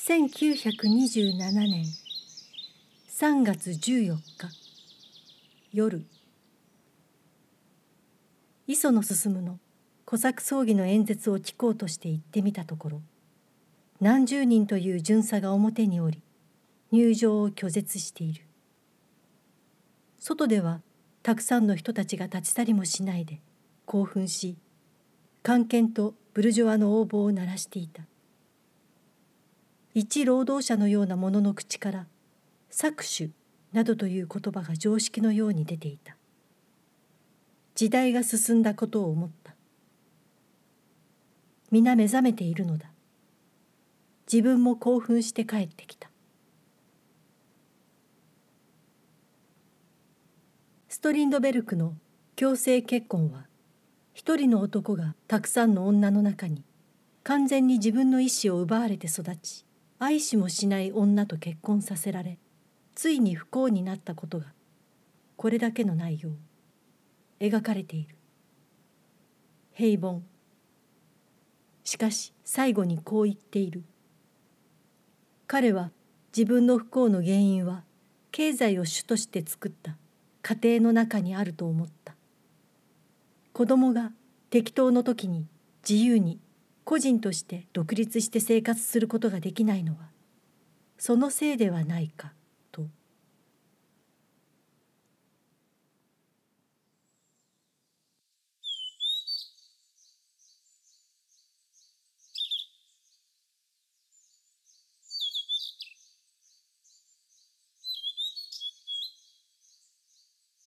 1927年3月14日夜、磯野進のコサク葬儀の演説を聞こうとして行ってみたところ、何十人という巡査が表におり、入場を拒絶している。外ではたくさんの人たちが立ち去りもしないで興奮し、官憲とブルジョワの横暴を鳴らしていた。一労働者のような者の口から搾取などという言葉が常識のように出ていた。時代が進んだことを思った。皆目覚めているのだ。自分も興奮して帰ってきた。ストリンドベルクの強制結婚は、一人の男がたくさんの女の中に完全に自分の意志を奪われて育ち、愛しもしない女と結婚させられ、ついに不幸になったことが、これだけの内容描かれている。平凡。しかし最後にこう言っている。彼は自分の不幸の原因は経済を主として作った家庭の中にあると思った。子供が適当の時に自由に個人として独立して生活することができないのはそのせいではないか